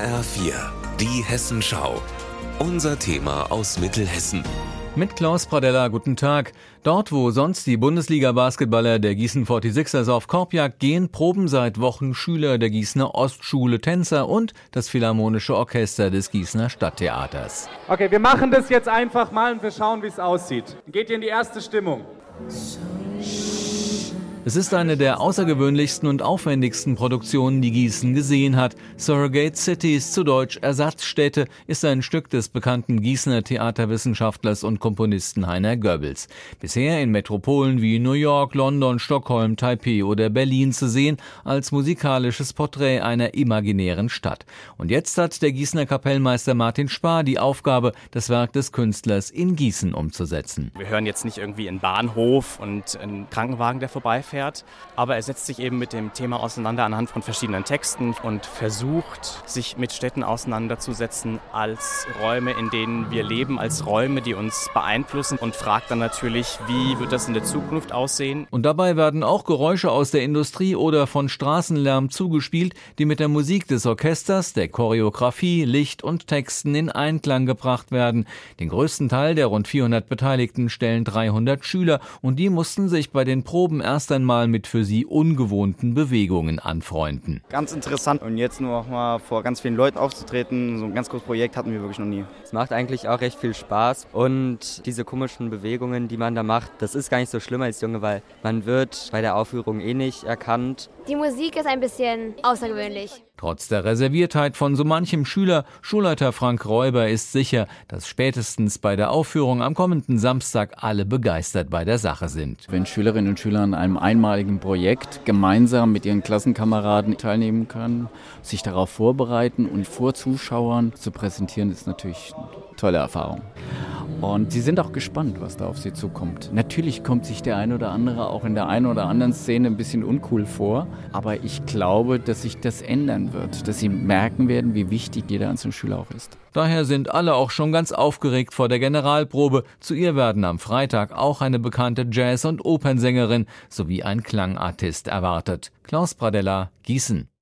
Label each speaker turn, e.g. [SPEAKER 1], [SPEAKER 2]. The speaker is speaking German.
[SPEAKER 1] HR4, die Hessenschau. Unser Thema aus Mittelhessen.
[SPEAKER 2] Mit Klaus Pradella, guten Tag. Dort, wo sonst die Bundesliga-Basketballer der Gießen 46ers auf Korbjagd gehen, proben seit Wochen Schüler der Gießener Ostschule, Tänzer und das Philharmonische Orchester des Gießener Stadttheaters.
[SPEAKER 3] Okay, wir machen das jetzt einfach mal und wir schauen, wie es aussieht. Geht ihr in die erste Stimmung?
[SPEAKER 2] Es ist eine der außergewöhnlichsten und aufwendigsten Produktionen, die Gießen gesehen hat. Surrogate Cities, zu Deutsch Ersatzstädte, ist ein Stück des bekannten Gießener Theaterwissenschaftlers und Komponisten Heiner Goebbels. Bisher in Metropolen wie New York, London, Stockholm, Taipei oder Berlin zu sehen, als musikalisches Porträt einer imaginären Stadt. Und jetzt hat der Gießener Kapellmeister Martin Spar die Aufgabe, das Werk des Künstlers in Gießen umzusetzen.
[SPEAKER 4] Wir hören jetzt nicht irgendwie einen Bahnhof und einen Krankenwagen, der vorbeifährt. Aber er setzt sich eben mit dem Thema auseinander anhand von verschiedenen Texten und versucht, sich mit Städten auseinanderzusetzen als Räume, in denen wir leben, als Räume, die uns beeinflussen, und fragt dann natürlich, wie wird das in der Zukunft aussehen.
[SPEAKER 2] Und dabei werden auch Geräusche aus der Industrie oder von Straßenlärm zugespielt, die mit der Musik des Orchesters, der Choreografie, Licht und Texten in Einklang gebracht werden. Den größten Teil der rund 400 Beteiligten stellen 300 Schüler, und die mussten sich bei den Proben erst einmal mit für sie ungewohnten Bewegungen anfreunden.
[SPEAKER 5] Ganz interessant, und jetzt nur auch mal vor ganz vielen Leuten aufzutreten, so ein ganz großes Projekt hatten wir wirklich noch nie.
[SPEAKER 6] Es macht eigentlich auch recht viel Spaß, und diese komischen Bewegungen, die man da macht, das ist gar nicht so schlimm als Junge, weil man wird bei der Aufführung eh nicht erkannt.
[SPEAKER 7] Die Musik ist ein bisschen außergewöhnlich.
[SPEAKER 2] Trotz der Reserviertheit von so manchem Schüler, Schulleiter Frank Räuber ist sicher, dass spätestens bei der Aufführung am kommenden Samstag alle begeistert bei der Sache sind.
[SPEAKER 8] Wenn Schülerinnen und Schüler an einem einmaligen Projekt gemeinsam mit ihren Klassenkameraden teilnehmen können, sich darauf vorbereiten und vor Zuschauern zu präsentieren, ist natürlich eine tolle Erfahrung. Und sie sind auch gespannt, was da auf sie zukommt. Natürlich kommt sich der ein oder andere auch in der einen oder anderen Szene ein bisschen uncool vor, aber ich glaube, dass sich das ändern wird, dass sie merken werden, wie wichtig jeder einzelne Schüler auch ist.
[SPEAKER 2] Daher sind alle auch schon ganz aufgeregt vor der Generalprobe. Zu ihr werden am Freitag auch eine bekannte Jazz- und Opernsängerin sowie ein Klangartist erwartet. Klaus Pradella, Gießen.